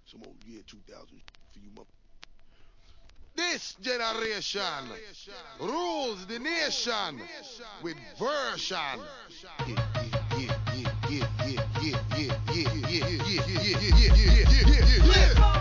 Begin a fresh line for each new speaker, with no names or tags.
Some old year 2000 for you mother. This generation rules the nation with version. Yeah, yeah, yeah, yeah, yeah, yeah, yeah, yeah, yeah, yeah, yeah, yeah, yeah, yeah, yeah, yeah.